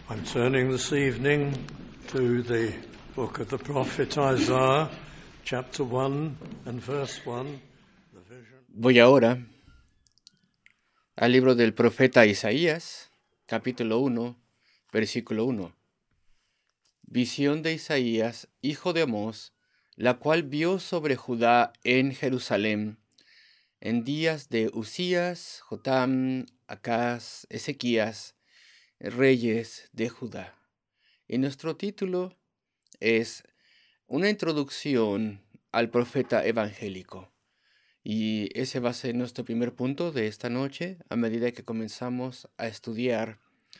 I'm turning this evening to the book of the prophet Isaiah, chapter 1 and verse 1. Voy ahora al libro del profeta Isaías, capítulo 1, versículo 1. Visión de Isaías, hijo de Amós, la cual vio sobre Judá en Jerusalén, en días de Usías, Jotam, Acaz, Ezequías, reyes de Judá. Y nuestro título es una introducción al profeta evangélico. Y ese va a ser nuestro primer punto de esta noche a medida que comenzamos a estudiar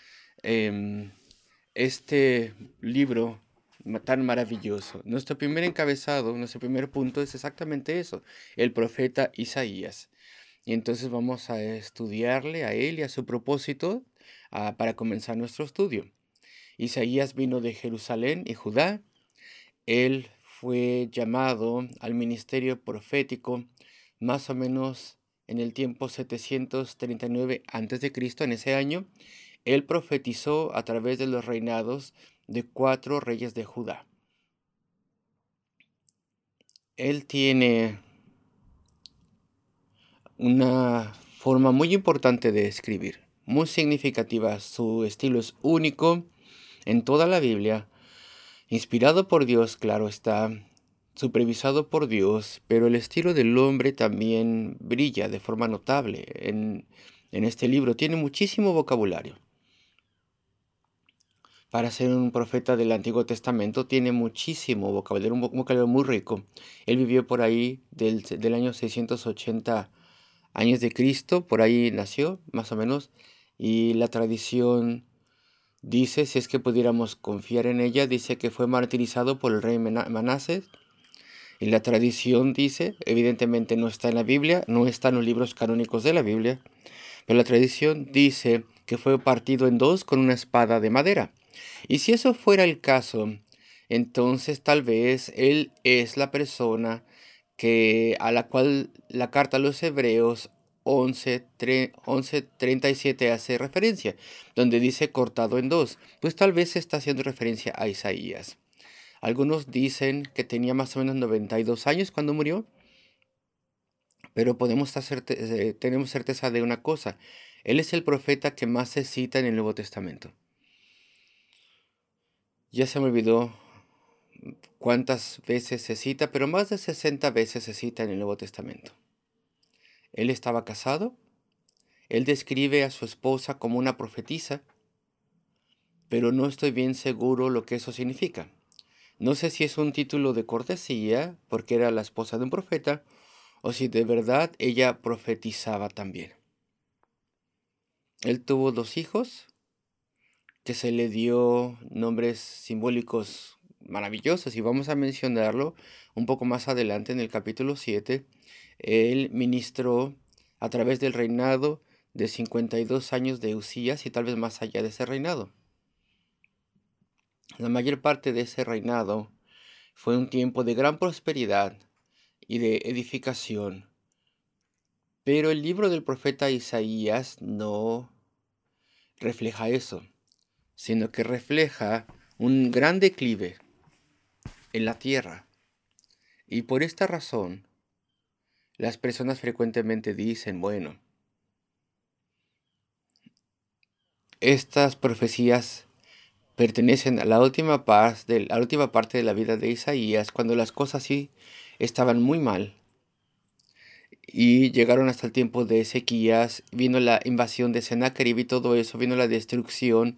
este libro tan maravilloso. Nuestro primer encabezado, nuestro primer punto es exactamente eso, el profeta Isaías. Y entonces vamos a estudiarle a él y a su propósito para comenzar nuestro estudio. Isaías vino de Jerusalén y Judá. Él fue llamado al ministerio profético más o menos en el tiempo 739 a.C. En ese año, él profetizó a través de los reinados de 4 reyes de Judá. Él tiene una forma muy importante de escribir, muy significativa. Su estilo es único en toda la Biblia, inspirado por Dios, claro está, supervisado por Dios, pero el estilo del hombre también brilla de forma notable en este libro. Tiene muchísimo vocabulario. Para ser un profeta del Antiguo Testamento tiene muchísimo vocabulario, un vocabulario muy rico. Él vivió por ahí del año 680 años de Cristo, por ahí nació, más o menos, y la tradición dice, si es que pudiéramos confiar en ella, dice que fue martirizado por el rey Manases. Y la tradición dice, evidentemente no está en la Biblia, no está en los libros canónicos de la Biblia, pero la tradición dice que fue partido en dos con una espada de madera. Y si eso fuera el caso, entonces tal vez él es la persona a la cual la carta a los Hebreos 11:37 hace referencia, donde dice cortado en dos. Pues tal vez está haciendo referencia a Isaías. Algunos dicen que tenía más o menos 92 años cuando murió, pero tenemos certeza de una cosa. Él es el profeta que más se cita en el Nuevo Testamento. Ya se me olvidó cuántas veces se cita, pero más de 60 veces se cita en el Nuevo Testamento. Él estaba casado, él describe a su esposa como una profetisa, pero no estoy bien seguro lo que eso significa. No sé si es un título de cortesía, porque era la esposa de un profeta, o si de verdad ella profetizaba también. Él tuvo 2 hijos, que se le dio nombres simbólicos maravillosos, y vamos a mencionarlo un poco más adelante en el capítulo 7. Él ministró a través del reinado de 52 años de Usías y tal vez más allá de ese reinado. La mayor parte de ese reinado fue un tiempo de gran prosperidad y de edificación. Pero el libro del profeta Isaías no refleja eso, sino que refleja un gran declive en la tierra. Y por esta razón, las personas frecuentemente dicen, bueno, estas profecías pertenecen a la última parte de la vida de Isaías, cuando las cosas sí estaban muy mal. Y llegaron hasta el tiempo de Ezequías, vino la invasión de Sennacherib y todo eso, vino la destrucción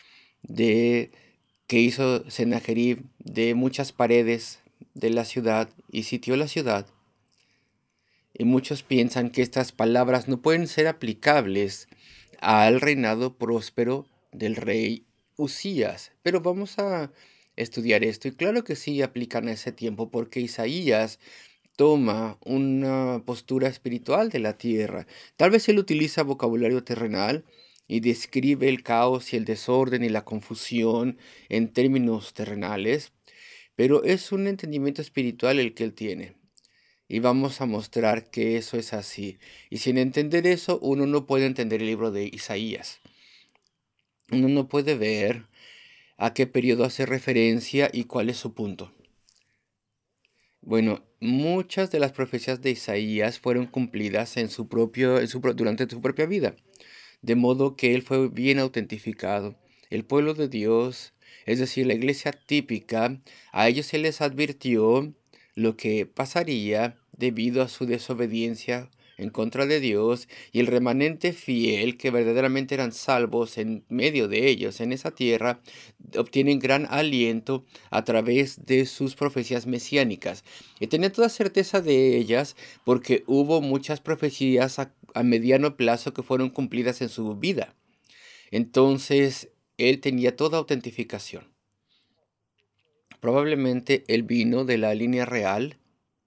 que hizo Sennacherib de muchas paredes de la ciudad y sitió la ciudad. Y muchos piensan que estas palabras no pueden ser aplicables al reinado próspero del rey Usías. Pero vamos a estudiar esto. Y claro que sí aplican a ese tiempo, porque Isaías toma una postura espiritual de la tierra. Tal vez él utiliza vocabulario terrenal y describe el caos y el desorden y la confusión en términos terrenales, pero es un entendimiento espiritual el que él tiene. Y vamos a mostrar que eso es así. Y sin entender eso, uno no puede entender el libro de Isaías. uno no puede ver a qué periodo hace referencia y cuál es su punto. Bueno, muchas de las profecías de Isaías fueron cumplidas durante su propia vida, de modo que él fue bien autentificado. El pueblo de Dios, es decir, la iglesia típica, a ellos se les advirtió lo que pasaría debido a su desobediencia en contra de Dios, y el remanente fiel, que verdaderamente eran salvos en medio de ellos en esa tierra, obtienen gran aliento a través de sus profecías mesiánicas. Y tenía toda certeza de ellas porque hubo muchas profecías a mediano plazo que fueron cumplidas en su vida. Entonces, él tenía toda autentificación. Probablemente él vino de la línea real.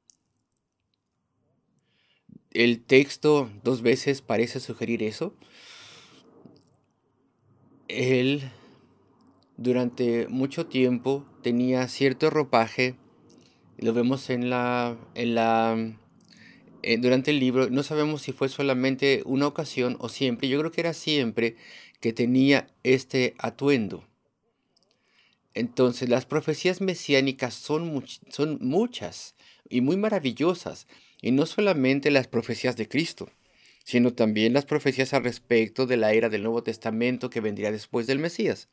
El texto 2 veces parece sugerir eso. Él durante mucho tiempo tenía cierto ropaje. Lo vemos durante el libro. No sabemos si fue solamente una ocasión o siempre. Yo creo que era siempre que tenía este atuendo. Entonces, las profecías mesiánicas son muchas y muy maravillosas, y no solamente las profecías de Cristo, sino también las profecías al respecto de la era del Nuevo Testamento que vendría después del Mesías.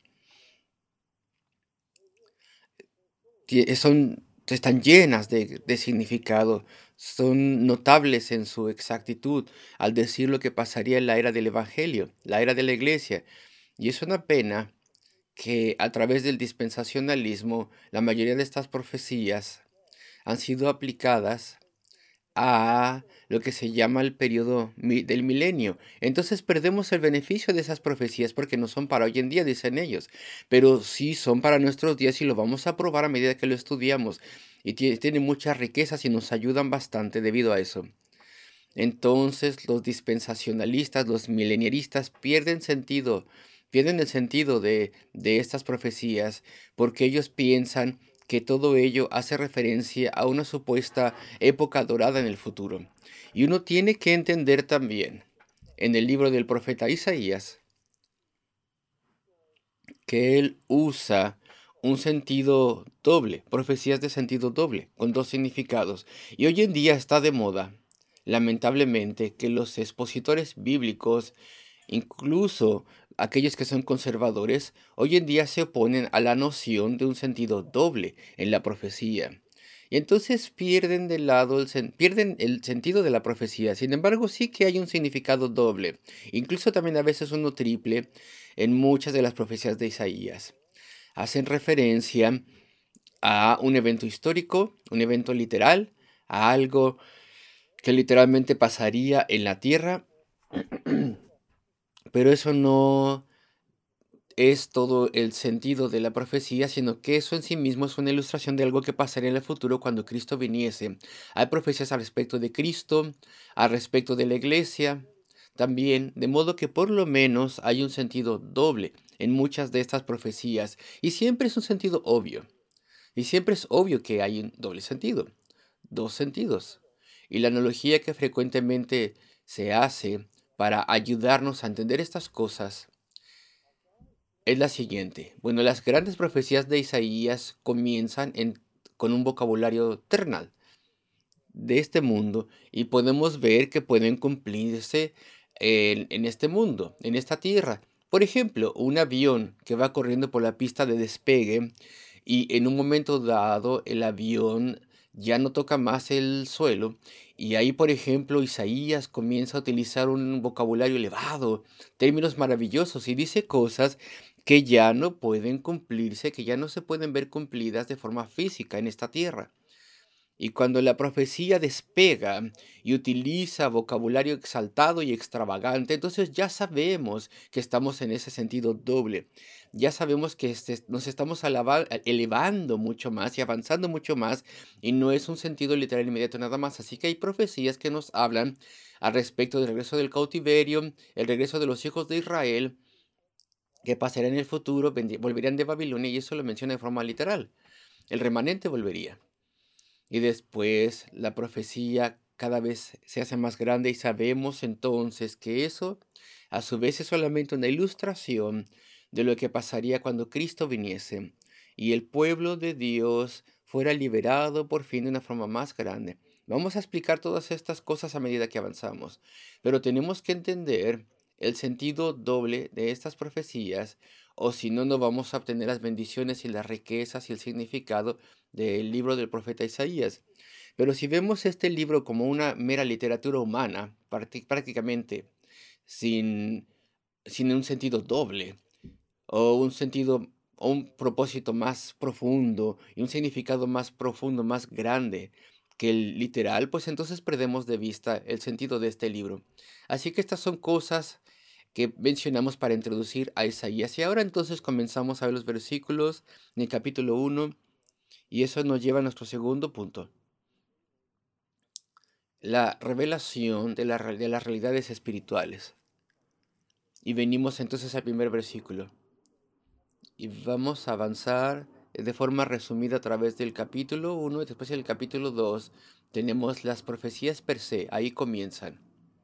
Están llenas de significado, son notables en su exactitud al decir lo que pasaría en la era del Evangelio, la era de la Iglesia. Y es una pena que a través del dispensacionalismo la mayoría de estas profecías han sido aplicadas a lo que se llama el periodo del milenio. Entonces perdemos el beneficio de esas profecías porque no son para hoy en día, dicen ellos, pero sí son para nuestros días y lo vamos a probar a medida que lo estudiamos. Y tiene muchas riquezas y nos ayudan bastante debido a eso. Entonces los dispensacionalistas, los milenaristas pierden el sentido de estas profecías porque ellos piensan que todo ello hace referencia a una supuesta época dorada en el futuro. Y uno tiene que entender también en el libro del profeta Isaías que él usa un sentido doble, profecías de sentido doble, con dos significados. Y hoy en día está de moda, lamentablemente, que los expositores bíblicos, incluso aquellos que son conservadores, hoy en día se oponen a la noción de un sentido doble en la profecía. Y entonces pierden el sentido de la profecía. Sin embargo, sí que hay un significado doble, incluso también a veces uno triple en muchas de las profecías de Isaías. Hacen referencia a un evento histórico, un evento literal, a algo que literalmente pasaría en la tierra, pero eso no es todo el sentido de la profecía, sino que eso en sí mismo es una ilustración de algo que pasaría en el futuro cuando Cristo viniese. Hay profecías al respecto de Cristo, al respecto de la iglesia, también, de modo que por lo menos hay un sentido doble en muchas de estas profecías, y siempre es un sentido obvio, y siempre es obvio que hay un doble sentido, dos sentidos. Y la analogía que frecuentemente se hace para ayudarnos a entender estas cosas es la siguiente. Bueno, las grandes profecías de Isaías comienzan con un vocabulario terrenal de este mundo y podemos ver que pueden cumplirse en este mundo, en esta tierra. Por ejemplo, un avión que va corriendo por la pista de despegue y en un momento dado el avión ya no toca más el suelo y ahí, por ejemplo, Isaías comienza a utilizar un vocabulario elevado, términos maravillosos y dice cosas que ya no pueden cumplirse, que ya no se pueden ver cumplidas de forma física en esta tierra. Y cuando la profecía despega y utiliza vocabulario exaltado y extravagante, entonces ya sabemos que estamos en ese sentido doble. Ya sabemos que nos estamos elevando mucho más y avanzando mucho más, y no es un sentido literal inmediato nada más. Así que hay profecías que nos hablan al respecto del regreso del cautiverio, el regreso de los hijos de Israel, que pasará en el futuro, volverían de Babilonia, y eso lo menciona de forma literal. El remanente volvería. Y después la profecía cada vez se hace más grande y sabemos entonces que eso a su vez es solamente una ilustración de lo que pasaría cuando Cristo viniese y el pueblo de Dios fuera liberado por fin de una forma más grande. Vamos a explicar todas estas cosas a medida que avanzamos, pero tenemos que entender el sentido doble de estas profecías, o si no, no vamos a obtener las bendiciones y las riquezas y el significado del libro del profeta Isaías. Pero si vemos este libro como una mera literatura humana, prácticamente sin, sin un sentido doble, o un sentido o un propósito más profundo y un significado más profundo, más grande que el literal, pues entonces perdemos de vista el sentido de este libro. Así que estas son cosas que mencionamos para introducir a Isaías. Y ahora entonces comenzamos a ver los versículos en el capítulo 1 y eso nos lleva a nuestro segundo punto. La revelación de las realidades espirituales. Y venimos entonces al primer versículo. Y vamos a avanzar de forma resumida a través del capítulo 1 y después del capítulo 2 tenemos las profecías per se, ahí comienzan.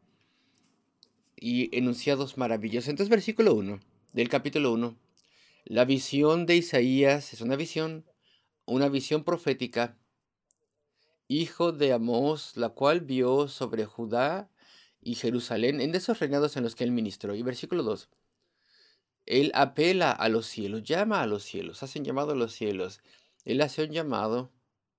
Y enunciados maravillosos. Entonces versículo 1 del capítulo 1. La visión de Isaías es una visión profética, hijo de Amós, la cual vio sobre Judá y Jerusalén en esos reinados en los que él ministró. Y versículo 2. Él apela a los cielos, llama a los cielos, hacen llamado a los cielos. Él hace un llamado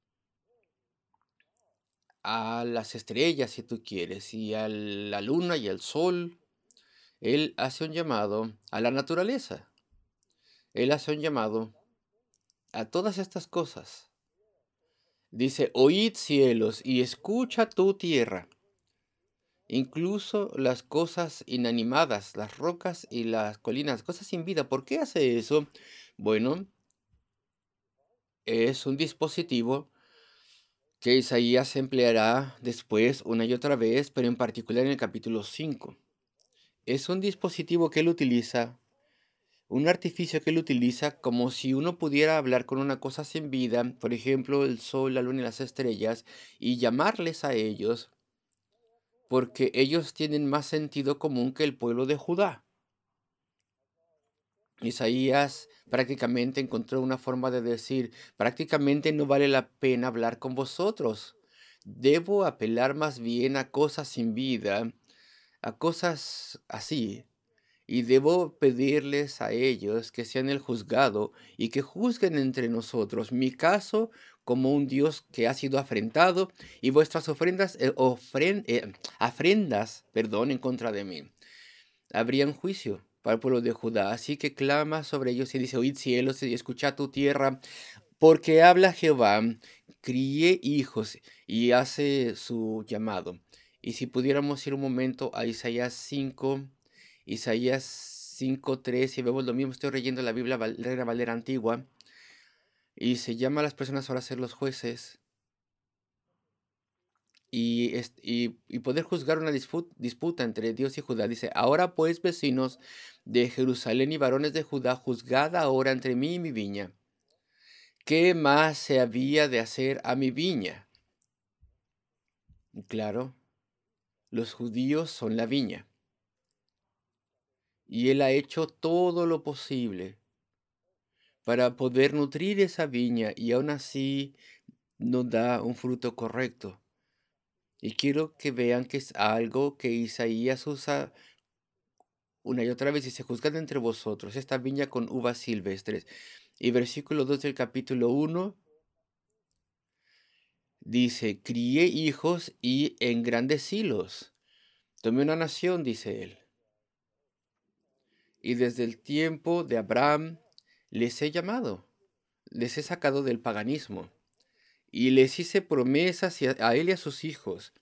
a las estrellas, si tú quieres, y a la luna y al sol. Él hace un llamado a la naturaleza. Él hace un llamado a todas estas cosas. Dice, oíd cielos y escucha tu tierra. Incluso las cosas inanimadas, las rocas y las colinas, cosas sin vida. ¿Por qué hace eso? Bueno, es un dispositivo que Isaías empleará después una y otra vez, pero en particular en el capítulo 5. Es un dispositivo que él utiliza, un artificio que él utiliza como si uno pudiera hablar con una cosa sin vida, por ejemplo, el sol, la luna y las estrellas, y llamarles a ellos, porque ellos tienen más sentido común que el pueblo de Judá. Isaías prácticamente encontró una forma de decir, prácticamente no vale la pena hablar con vosotros. Debo apelar más bien a cosas sin vida, a cosas así, y debo pedirles a ellos que sean el juzgado y que juzguen entre nosotros mi caso como un Dios que ha sido afrentado y vuestras afrendas, en contra de mí. Habría un juicio para el pueblo de Judá, así que clama sobre ellos y dice, oíd cielos y escuchad tu tierra, porque habla Jehová, crié hijos, y hace su llamado. Y si pudiéramos ir un momento a Isaías 5:3, y vemos lo mismo, estoy leyendo la Biblia Reina Valera antigua, y se llama a las personas ahora a ser los jueces, y poder juzgar una disputa entre Dios y Judá. Dice, ahora pues, vecinos de Jerusalén y varones de Judá, juzgad ahora entre mí y mi viña. ¿Qué más se había de hacer a mi viña? Claro, los judíos son la viña. Y él ha hecho todo lo posible para poder nutrir esa viña y aún así no da un fruto correcto. Y quiero que vean que es algo que Isaías usa una y otra vez, dice, juzgad entre vosotros esta viña con uvas silvestres. Y versículo 2 del capítulo 1 dice, crié hijos y engrandecílos. Tomé una nación, dice él. Y desde el tiempo de Abraham les he llamado, les he sacado del paganismo. Y les hice promesas a él y a sus hijos.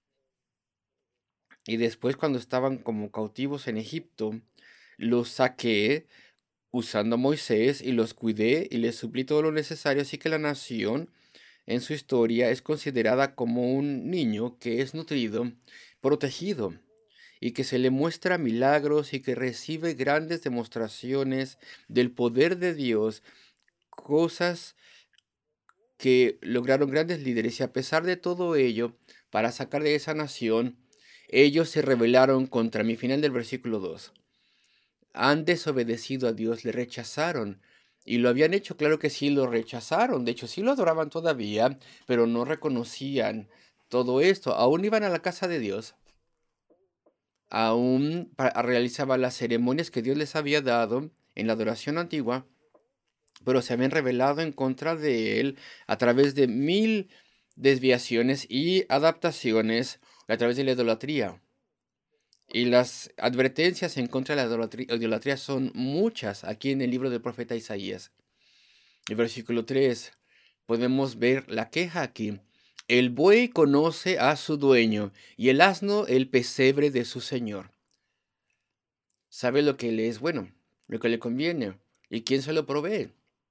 Y después, cuando estaban como cautivos en Egipto, los saqué usando a Moisés y los cuidé y les suplí todo lo necesario. Así que la nación en su historia es considerada como un niño que es nutrido, protegido, y que se le muestra milagros y que recibe grandes demostraciones del poder de Dios, cosas que lograron grandes líderes. Y a pesar de todo ello, para sacar de esa nación, ellos se rebelaron contra mí. Final del versículo 2. han desobedecido a Dios, le rechazaron. Y lo habían hecho, claro que sí, lo rechazaron. De hecho, sí lo adoraban todavía, pero no reconocían todo esto. Aún iban a la casa de Dios, aún realizaban las ceremonias que Dios les había dado en la adoración antigua, pero se habían rebelado en contra de él a través de 1000 desviaciones y adaptaciones a través de la idolatría. Y las advertencias en contra de la idolatría son muchas aquí en el libro del profeta Isaías. El versículo 3, podemos ver la queja aquí. El buey conoce a su dueño y el asno el pesebre de su señor. Sabe lo que le es bueno, lo que le conviene. ¿Y quién se lo provee?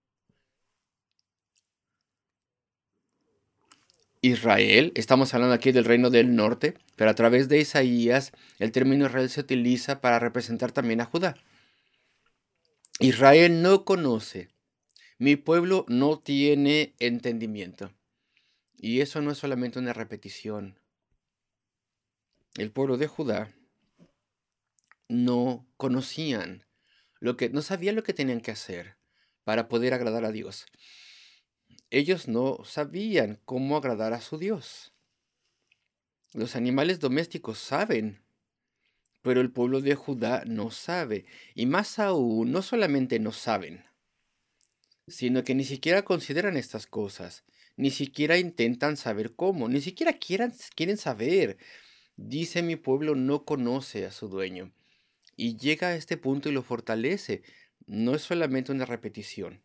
Israel, estamos hablando aquí del reino del norte, pero a través de Isaías el término Israel se utiliza para representar también a Judá. Israel no conoce, mi pueblo no tiene entendimiento. Y eso no es solamente una repetición. El pueblo de Judá no conocían no sabían lo que tenían que hacer para poder agradar a Dios. Ellos no sabían cómo agradar a su Dios. Los animales domésticos saben, pero el pueblo de Judá no sabe. Y más aún, no solamente no saben, sino que ni siquiera consideran estas cosas, ni siquiera intentan saber cómo, ni siquiera quieren saber. Dice mi pueblo no conoce a su dueño. Y llega a este punto y lo fortalece. No es solamente una repetición.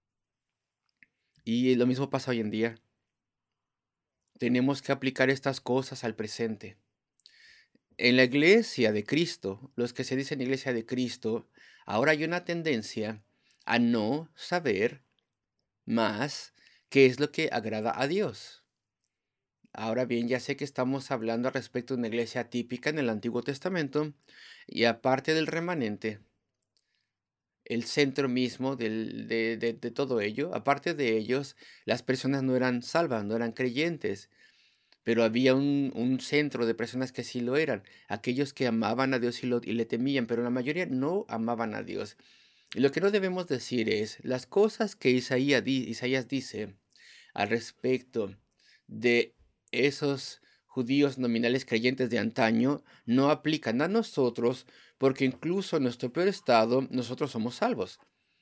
Y lo mismo pasa hoy en día. Tenemos que aplicar estas cosas al presente. En la iglesia de Cristo, los que se dicen iglesia de Cristo, ahora hay una tendencia a no saber más qué es lo que agrada a Dios. Ahora bien, ya sé que estamos hablando al respecto de una iglesia típica en el Antiguo Testamento y aparte del remanente, el centro mismo de todo ello, aparte de ellos, las personas no eran salvas, no eran creyentes, pero había un centro de personas que sí lo eran, aquellos que amaban a Dios y le temían, pero la mayoría no amaban a Dios. Y lo que no debemos decir es, las cosas que Isaías dice al respecto de esos judíos nominales creyentes de antaño no aplican a nosotros, porque incluso en nuestro peor estado nosotros somos salvos.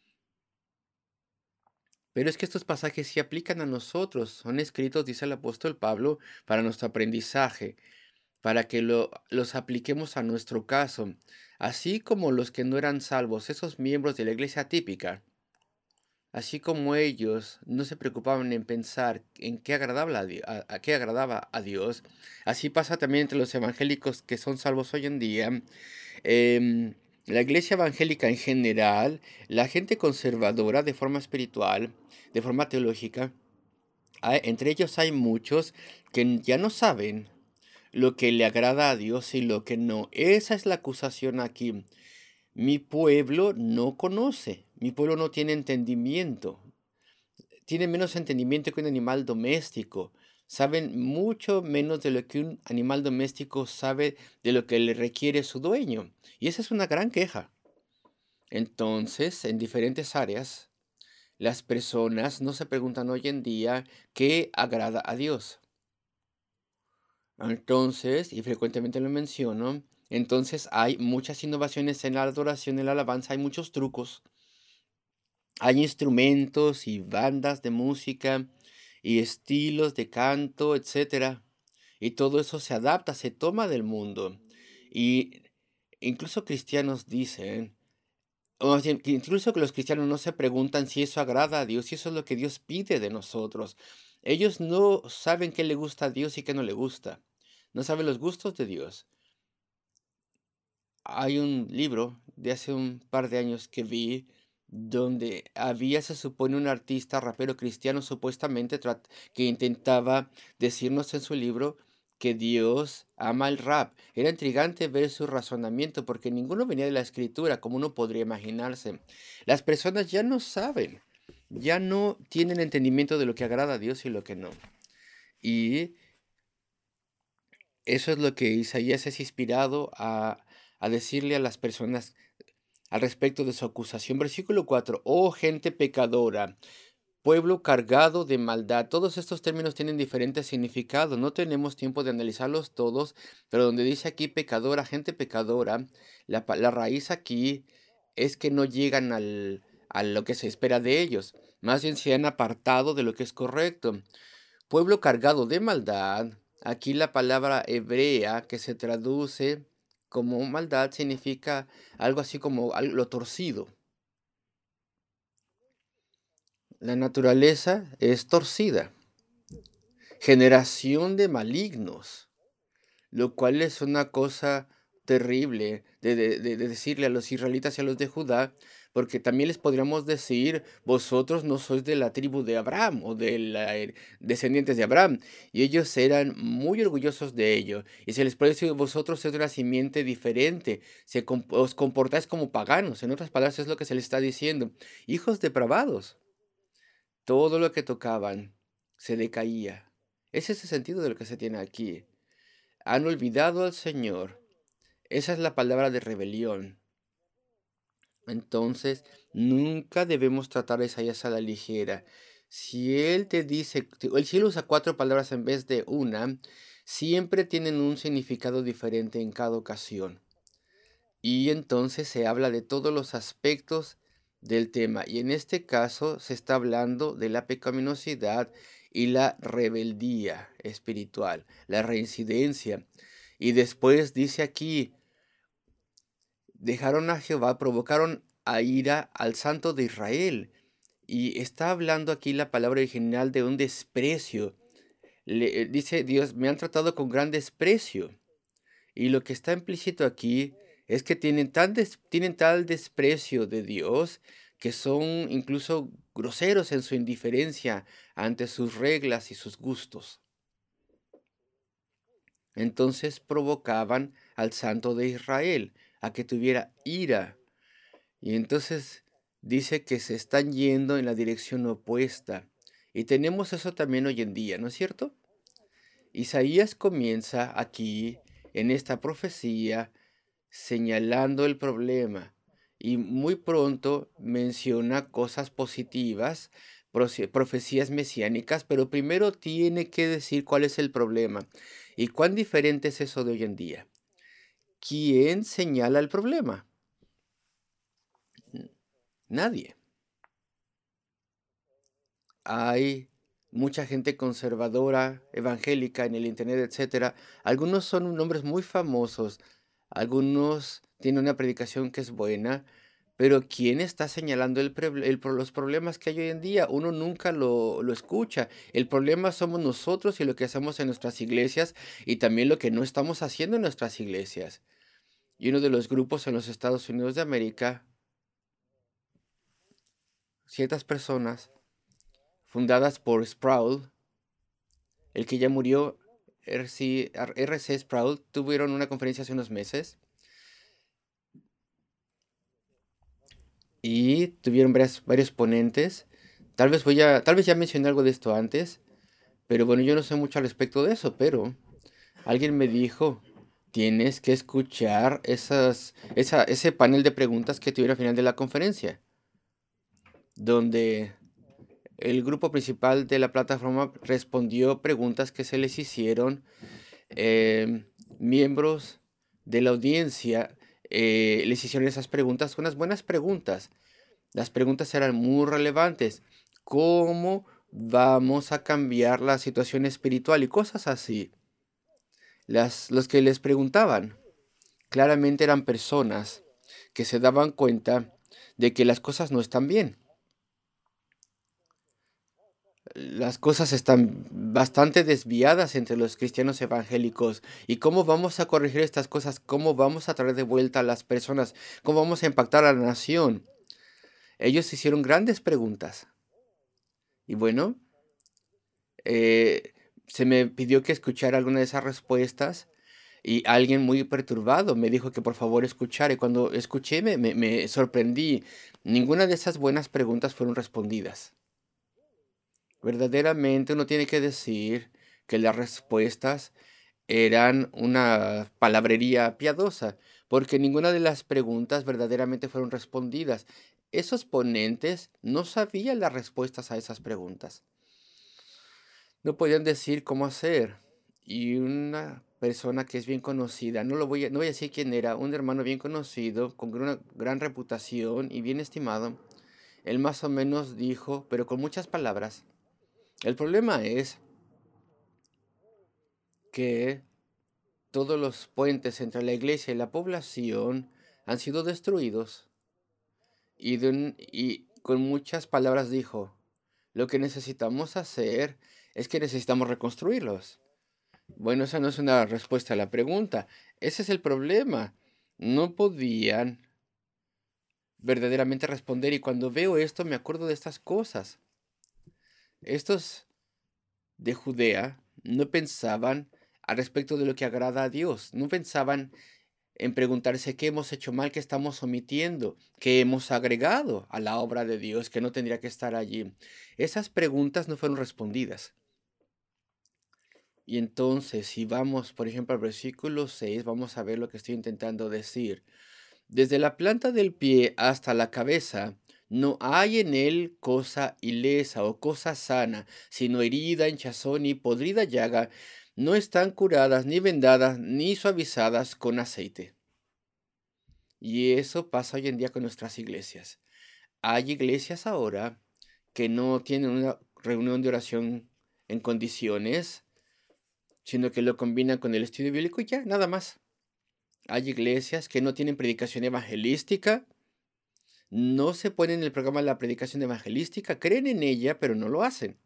Pero es que estos pasajes sí aplican a nosotros, son escritos, dice el apóstol Pablo, para nuestro aprendizaje, para que los apliquemos a nuestro caso, así como los que no eran salvos, esos miembros de la iglesia típica. Así como ellos no se preocupaban en pensar en qué agradaba a qué agradaba a Dios, así pasa también entre los evangélicos que son salvos hoy en día. Em, la iglesia evangélica en general, la gente conservadora de forma espiritual, de forma teológica, entre ellos hay muchos que ya no saben lo que le agrada a Dios y lo que no. Esa es la acusación aquí. Mi pueblo no conoce, mi pueblo no tiene entendimiento, tiene menos entendimiento que un animal doméstico. Saben mucho menos de lo que un animal doméstico sabe de lo que le requiere su dueño. Y esa es una gran queja. Entonces, en diferentes áreas, las personas no se preguntan hoy en día qué agrada a Dios. Entonces, y frecuentemente lo menciono, entonces hay muchas innovaciones en la adoración, en la alabanza, hay muchos trucos. Hay instrumentos y bandas de música y estilos de canto, etcétera. Y todo eso se adapta, se toma del mundo. Y incluso cristianos dicen, o más bien, que incluso que los cristianos no se preguntan si eso agrada a Dios, si eso es lo que Dios pide de nosotros. Ellos no saben qué le gusta a Dios y qué no le gusta. No saben los gustos de Dios. Hay un libro de hace un par de años que vi donde había, se supone, un artista rapero cristiano supuestamente que intentaba decirnos en su libro que Dios ama el rap. Era intrigante ver su razonamiento porque ninguno venía de la escritura, como uno podría imaginarse. Las personas ya no saben, ya no tienen entendimiento de lo que agrada a Dios y lo que no. Y eso es lo que Isaías es inspirado a decirle a las personas. al respecto de su acusación. Versículo 4. Oh gente pecadora, pueblo cargado de maldad. Todos estos términos tienen diferentes significados. No tenemos tiempo de analizarlos todos, pero donde dice aquí pecadora, gente pecadora, la raíz aquí es que no llegan a lo que se espera de ellos. Más bien se han apartado de lo que es correcto. Pueblo cargado de maldad. Aquí la palabra hebrea que se traduce como maldad significa algo así como lo torcido. La naturaleza es torcida. Generación de malignos, lo cual es una cosa terrible de decirle a los israelitas y a los de Judá, porque también les podríamos decir, vosotros no sois de la tribu de Abraham o de los descendientes de Abraham, y ellos eran muy orgullosos de ello, y se les puede decir, vosotros sois de una simiente diferente, os comportáis como paganos, en otras palabras es lo que se les está diciendo, hijos depravados. Todo lo que tocaban se decaía. Ese es el sentido de lo que se tiene aquí. Han olvidado al Señor. Esa es la palabra de rebelión. Entonces, nunca debemos tratar a Isaías a la ligera. Si él te dice, si él usa 4 palabras en vez de una, siempre tienen un significado diferente en cada ocasión. Y entonces se habla de todos los aspectos del tema. Y en este caso se está hablando de la pecaminosidad y la rebeldía espiritual, la reincidencia. Y después dice aquí, dejaron a Jehová, provocaron a ira al Santo de Israel. Y está hablando aquí la palabra original de un desprecio. Dice Dios, me han tratado con gran desprecio. Y lo que está implícito aquí es que tienen tal desprecio de Dios que son incluso groseros en su indiferencia ante sus reglas y sus gustos. Entonces provocaban al Santo de Israel a que tuviera ira. Y entonces dice que se están yendo en la dirección opuesta. Y tenemos eso también hoy en día, ¿no es cierto? Isaías comienza aquí, en esta profecía, señalando el problema y muy pronto menciona cosas positivas, profecías mesiánicas, pero primero tiene que decir cuál es el problema y cuán diferente es eso de hoy en día. ¿Quién señala el problema? Nadie. Hay mucha gente conservadora, evangélica en el internet, etcétera. Algunos son nombres muy famosos, algunos tienen una predicación que es buena, pero ¿quién está señalando los problemas que hay hoy en día? Uno nunca lo escucha. El problema somos nosotros y lo que hacemos en nuestras iglesias y también lo que no estamos haciendo en nuestras iglesias. Y uno de los grupos en los Estados Unidos de América, ciertas personas fundadas por Sproul, el que ya murió, RC Sproul, tuvieron una conferencia hace unos meses y tuvieron varios ponentes. Tal vez ya mencioné algo de esto antes, pero bueno, yo no sé mucho al respecto de eso, pero alguien me dijo, tienes que escuchar ese panel de preguntas que tuvieron al final de la conferencia, donde el grupo principal de la plataforma respondió preguntas que se les hicieron miembros de la audiencia les hicieron esas preguntas, unas buenas preguntas. Las preguntas eran muy relevantes. ¿Cómo vamos a cambiar la situación espiritual y cosas así? Los que les preguntaban claramente eran personas que se daban cuenta de que las cosas no están bien. Las cosas están bastante desviadas entre los cristianos evangélicos. ¿Y cómo vamos a corregir estas cosas? ¿Cómo vamos a traer de vuelta a las personas? ¿Cómo vamos a impactar a la nación? Ellos hicieron grandes preguntas. Y bueno, eh, se me pidió que escuchara alguna de esas respuestas y alguien muy perturbado me dijo que por favor escuchara. Y cuando escuché me sorprendí. Ninguna de esas buenas preguntas fueron respondidas. Verdaderamente uno tiene que decir que las respuestas eran una palabrería piadosa, porque ninguna de las preguntas verdaderamente fueron respondidas. Esos ponentes no sabían las respuestas a esas preguntas. No podían decir cómo hacer. Y una persona que es bien conocida, no voy a decir quién era, un hermano bien conocido, con una gran reputación y bien estimado, él más o menos dijo, pero con muchas palabras, el problema es que todos los puentes entre la iglesia y la población han sido destruidos. Y con muchas palabras dijo, lo que necesitamos hacer es que necesitamos reconstruirlos. Bueno, esa no es una respuesta a la pregunta. Ese es el problema. No podían verdaderamente responder y cuando veo esto me acuerdo de estas cosas. Estos de Judea no pensaban al respecto de lo que agrada a Dios. No pensaban en preguntarse qué hemos hecho mal, qué estamos omitiendo, qué hemos agregado a la obra de Dios que no tendría que estar allí. Esas preguntas no fueron respondidas. Y entonces, si vamos, por ejemplo, al versículo 6, vamos a ver lo que estoy intentando decir. Desde la planta del pie hasta la cabeza, no hay en él cosa ilesa o cosa sana, sino herida, hinchazón y podrida llaga. No están curadas, ni vendadas, ni suavizadas con aceite. Y eso pasa hoy en día con nuestras iglesias. Hay iglesias ahora que no tienen una reunión de oración en condiciones, sino que lo combinan con el estudio bíblico y ya, nada más. Hay iglesias que no tienen predicación evangelística, no se ponen en el programa de la predicación evangelística, creen en ella, pero no lo hacen.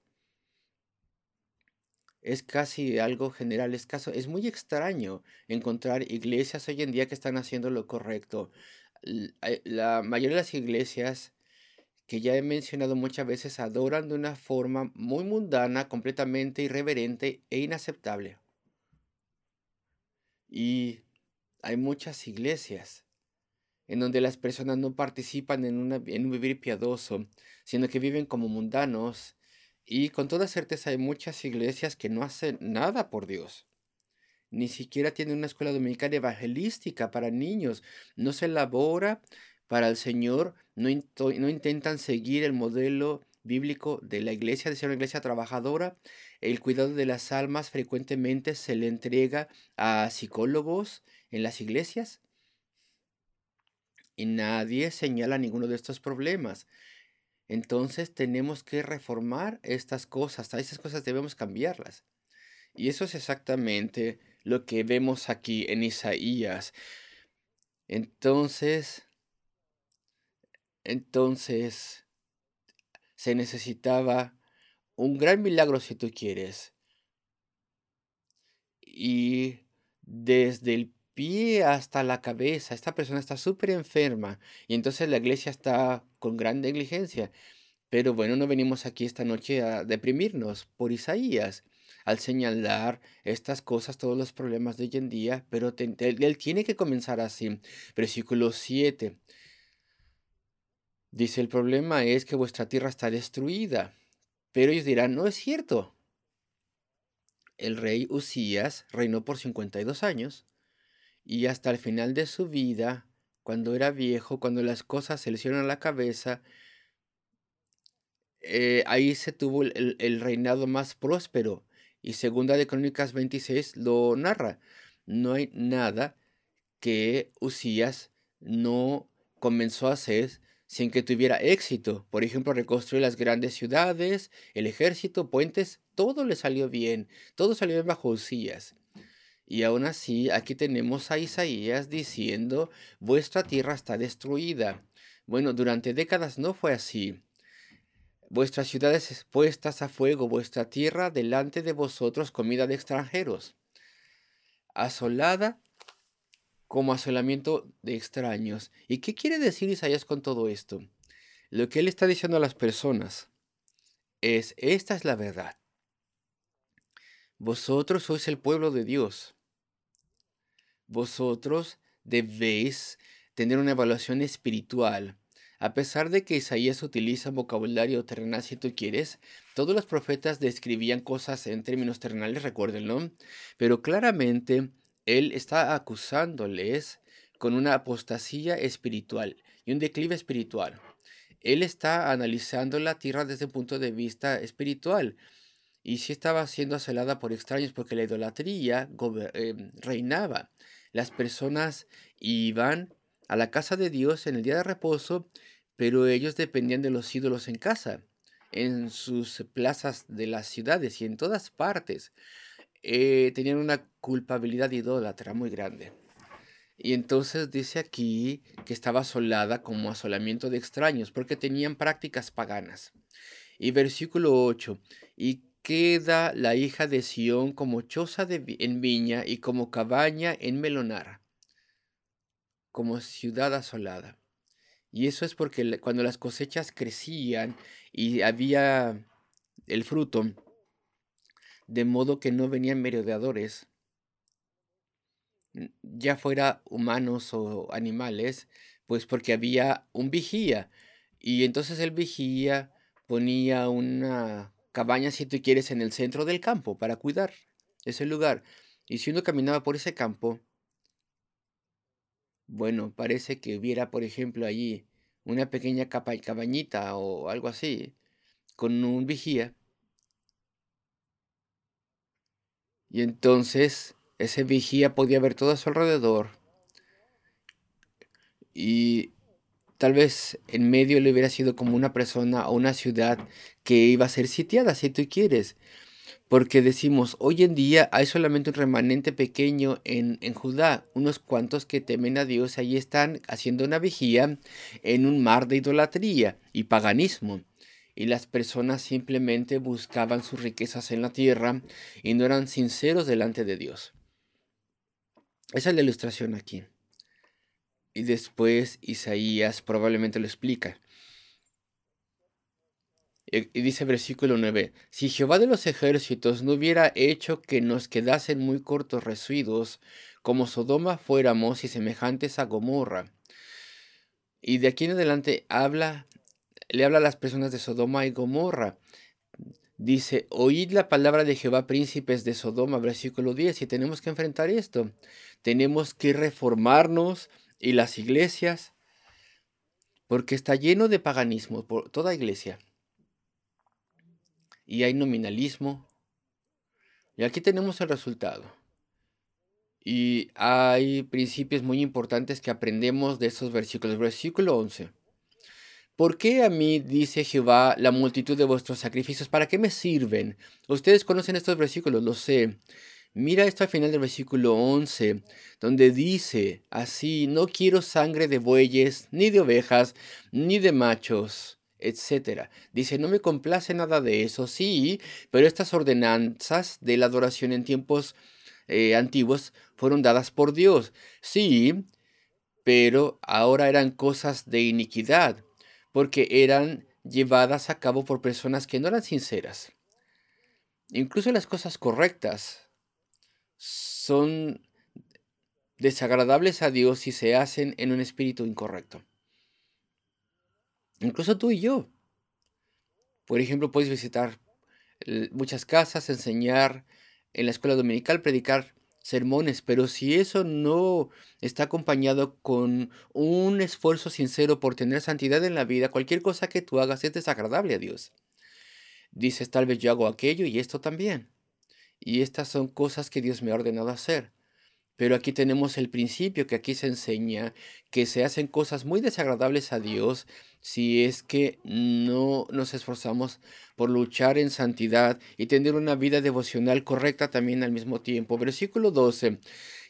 Es casi algo general, es muy extraño encontrar iglesias hoy en día que están haciendo lo correcto. La mayoría de las iglesias que ya he mencionado muchas veces adoran de una forma muy mundana, completamente irreverente e inaceptable. Y hay muchas iglesias en donde las personas no participan en un vivir piadoso, sino que viven como mundanos. Y con toda certeza hay muchas iglesias que no hacen nada por Dios. Ni siquiera tienen una escuela dominical evangelística para niños. No se elabora para el Señor. No intentan seguir el modelo bíblico de la iglesia, de ser una iglesia trabajadora. El cuidado de las almas frecuentemente se le entrega a psicólogos en las iglesias. Y nadie señala ninguno de estos problemas. Entonces tenemos que reformar estas cosas. A esas cosas debemos cambiarlas. Y eso es exactamente lo que vemos aquí en Isaías. Entonces, entonces se necesitaba un gran milagro si tú quieres. Y desde el pie hasta la cabeza, esta persona está súper enferma y entonces la iglesia está con gran negligencia. Pero bueno, no venimos aquí esta noche a deprimirnos por Isaías, al señalar estas cosas, todos los problemas de hoy en día, pero él tiene que comenzar así. Versículo 7 dice, el problema es que vuestra tierra está destruida. Pero ellos dirán, no es cierto. El rey Usías reinó por 52 años y hasta el final de su vida, cuando era viejo, cuando las cosas se le hicieron a la cabeza, ahí se tuvo el reinado más próspero. Y Segunda de Crónicas 26 lo narra. No hay nada que Usías no comenzó a hacer sin que tuviera éxito. Por ejemplo, reconstruir las grandes ciudades, el ejército, puentes, todo le salió bien. Todo salió bien bajo Usías. Y aún así, aquí tenemos a Isaías diciendo, vuestra tierra está destruida. Bueno, durante décadas no fue así. Vuestras ciudades expuestas a fuego, vuestra tierra delante de vosotros comida de extranjeros, asolada como asolamiento de extraños. ¿Y qué quiere decir Isaías con todo esto? Lo que él está diciendo a las personas es, esta es la verdad. Vosotros sois el pueblo de Dios. Vosotros debéis tener una evaluación espiritual. A pesar de que Isaías utiliza vocabulario terrenal, si tú quieres, todos los profetas describían cosas en términos terrenales, recuérdenlo, pero claramente él está acusándoles con una apostasía espiritual y un declive espiritual. Él está analizando la tierra desde un punto de vista espiritual. Y sí estaba siendo asolada por extraños porque la idolatría reinaba. Las personas iban a la casa de Dios en el día de reposo, pero ellos dependían de los ídolos en casa, en sus plazas de las ciudades y en todas partes. Tenían una culpabilidad idólatra muy grande. Y entonces dice aquí que estaba asolada como asolamiento de extraños, porque tenían prácticas paganas. Y versículo 8, y queda la hija de Sión como choza en viña y como cabaña en melonar, como ciudad asolada. Y eso es porque cuando las cosechas crecían y había el fruto, de modo que no venían merodeadores, ya fuera humanos o animales, pues porque había un vigía. Y entonces el vigía ponía una cabaña, si tú quieres, en el centro del campo para cuidar ese lugar. Y si uno caminaba por ese campo, bueno, parece que hubiera, por ejemplo, allí una pequeña cabañita o algo así, con un vigía. Y entonces ese vigía podía ver todo a su alrededor. Y tal vez en medio le hubiera sido como una persona o una ciudad que iba a ser sitiada, si tú quieres. Porque decimos, hoy en día hay solamente un remanente pequeño en Judá, unos cuantos que temen a Dios, ahí están haciendo una vigía en un mar de idolatría y paganismo. Y las personas simplemente buscaban sus riquezas en la tierra y no eran sinceros delante de Dios. Esa es la ilustración aquí. Y después Isaías probablemente lo explica. Y dice versículo 9, si Jehová de los ejércitos no hubiera hecho que nos quedasen muy cortos residuos, como Sodoma fuéramos y semejantes a Gomorra. Y de aquí en adelante le habla a las personas de Sodoma y Gomorra. Dice, oíd la palabra de Jehová, príncipes de Sodoma, versículo 10, y tenemos que enfrentar esto. Tenemos que reformarnos y las iglesias, porque está lleno de paganismo por toda iglesia. Y hay nominalismo. Y aquí tenemos el resultado. Y hay principios muy importantes que aprendemos de esos versículos. Versículo 11. ¿Por qué a mí, dice Jehová, la multitud de vuestros sacrificios? ¿Para qué me sirven? Ustedes conocen estos versículos, lo sé. Mira esto al final del versículo 11, donde dice así, no quiero sangre de bueyes, ni de ovejas, ni de machos, etcétera. Dice, no me complace nada de eso, sí, pero estas ordenanzas de la adoración en tiempos antiguos fueron dadas por Dios. Sí, pero ahora eran cosas de iniquidad, porque eran llevadas a cabo por personas que no eran sinceras. Incluso las cosas correctas son desagradables a Dios si se hacen en un espíritu incorrecto. Incluso tú y yo. Por ejemplo, puedes visitar muchas casas, enseñar en la escuela dominical, predicar sermones, pero si eso no está acompañado con un esfuerzo sincero por tener santidad en la vida, cualquier cosa que tú hagas es desagradable a Dios. Dices, tal vez yo hago aquello y esto también. Y estas son cosas que Dios me ha ordenado hacer. Pero aquí tenemos el principio que aquí se enseña que se hacen cosas muy desagradables a Dios si es que no nos esforzamos por luchar en santidad y tener una vida devocional correcta también al mismo tiempo. Versículo 12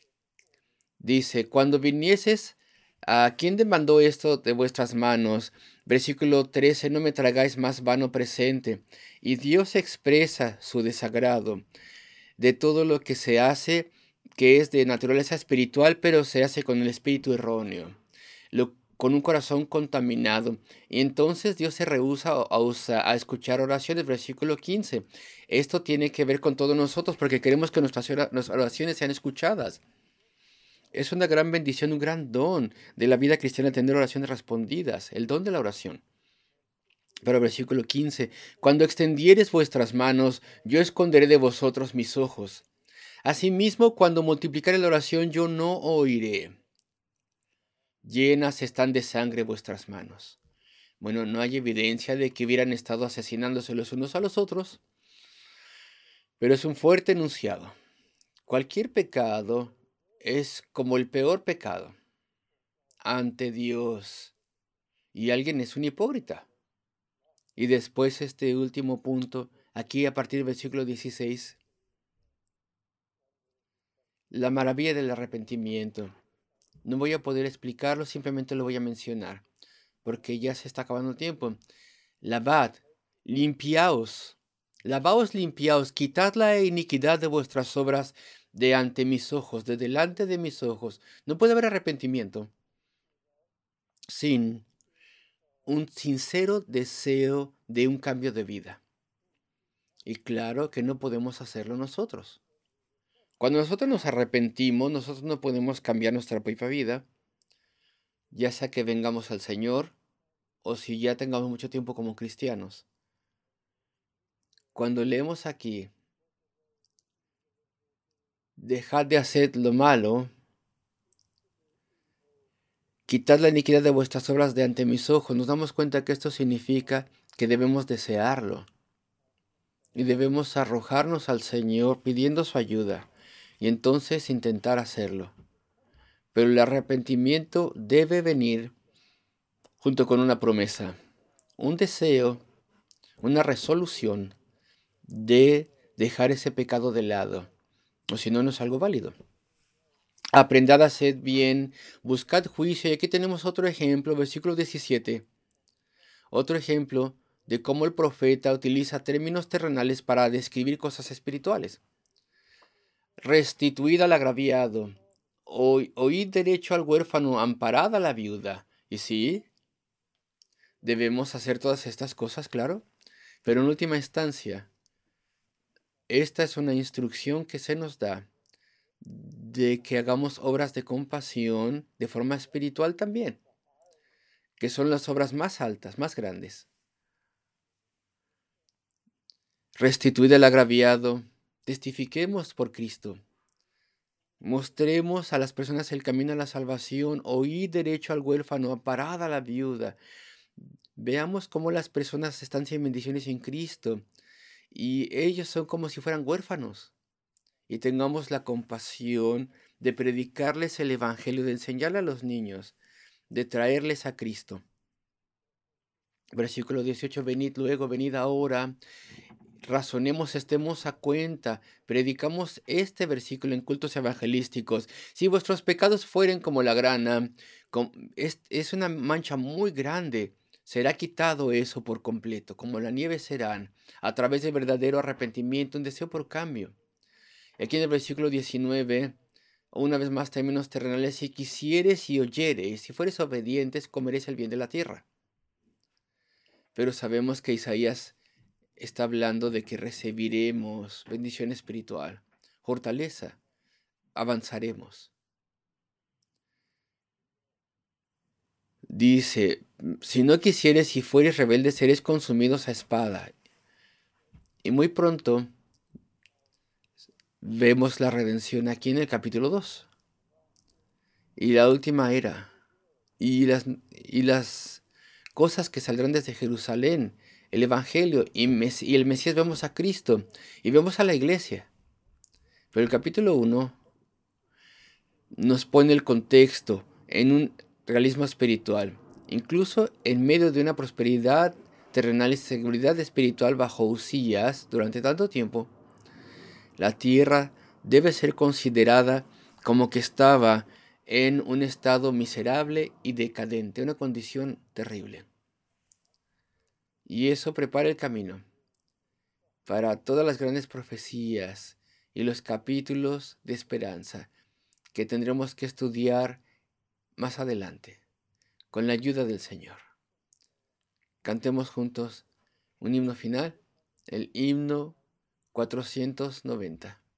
dice, cuando vinieses, ¿a quién demandó esto de vuestras manos? Versículo 13, no me tragáis más vano presente. Y Dios expresa su desagrado de todo lo que se hace que es de naturaleza espiritual, pero se hace con el espíritu erróneo, con un corazón contaminado. Y entonces Dios se rehúsa a escuchar oraciones. Versículo 15. Esto tiene que ver con todos nosotros porque queremos que nuestras oraciones sean escuchadas. Es una gran bendición, un gran don de la vida cristiana tener oraciones respondidas, el don de la oración. Pero versículo 15, cuando extendieres vuestras manos, yo esconderé de vosotros mis ojos. Asimismo, cuando multiplicare la oración, yo no oiré. llenas están de sangre vuestras manos. Bueno, no hay evidencia de que hubieran estado asesinándose los unos a los otros, pero es un fuerte enunciado. Cualquier pecado es como el peor pecado ante Dios, y alguien es un hipócrita. Y después este último punto, aquí a partir del versículo 16, la maravilla del arrepentimiento. No voy a poder explicarlo, simplemente lo voy a mencionar, porque ya se está acabando el tiempo. Lavad, limpiaos, lavaos, limpiaos, quitad la iniquidad de vuestras obras de ante mis ojos, de delante de mis ojos. No puede haber arrepentimiento sin un sincero deseo de un cambio de vida. Y claro que no podemos hacerlo nosotros. Cuando nosotros nos arrepentimos, nosotros no podemos cambiar nuestra propia vida, ya sea que vengamos al Señor o si ya tengamos mucho tiempo como cristianos. Cuando leemos aquí, dejad de hacer lo malo, quitad la iniquidad de vuestras obras de ante mis ojos, nos damos cuenta que esto significa que debemos desearlo y debemos arrojarnos al Señor pidiendo su ayuda y entonces intentar hacerlo. Pero el arrepentimiento debe venir junto con una promesa, un deseo, una resolución de dejar ese pecado de lado, o si no, no es algo válido. Aprendad a hacer bien, buscad juicio. Y aquí tenemos otro ejemplo, versículo 17. Otro ejemplo de cómo el profeta utiliza términos terrenales para describir cosas espirituales. Restituid al agraviado, oíd derecho al huérfano, amparad a la viuda. Y sí, debemos hacer todas estas cosas, claro, pero en última instancia, esta es una instrucción que se nos da de que hagamos obras de compasión de forma espiritual también, que son las obras más altas, más grandes. Restituid al agraviado, testifiquemos por Cristo, mostremos a las personas el camino a la salvación, oíd derecho al huérfano, amparad a la viuda. Veamos cómo las personas están sin bendiciones en Cristo y ellos son como si fueran huérfanos. Y tengamos la compasión de predicarles el Evangelio, de enseñarle a los niños, de traerles a Cristo. Versículo 18, venid luego, venid ahora, razonemos, estemos a cuenta, predicamos este versículo en cultos evangelísticos. Si vuestros pecados fueren como la grana, es una mancha muy grande, será quitado eso por completo, como la nieve serán, a través del verdadero arrepentimiento, un deseo por cambio. Aquí en el versículo 19, una vez más términos terrenales, si quisieres y oyeres, si fueres obedientes, comeréis el bien de la tierra. Pero sabemos que Isaías está hablando de que recibiremos bendición espiritual, fortaleza, avanzaremos. Dice, si no quisieres y fueres rebeldes, seréis consumidos a espada. Y muy pronto vemos la redención aquí en el capítulo 2. Y la última era. Y las cosas que saldrán desde Jerusalén, el Evangelio y el Mesías, vemos a Cristo y vemos a la iglesia. Pero el capítulo 1 nos pone el contexto en un realismo espiritual, incluso en medio de una prosperidad terrenal y seguridad espiritual bajo Usías durante tanto tiempo. La tierra debe ser considerada como que estaba en un estado miserable y decadente, una condición terrible. Y eso prepara el camino para todas las grandes profecías y los capítulos de esperanza que tendremos que estudiar más adelante, con la ayuda del Señor. Cantemos juntos un himno final, el himno 490.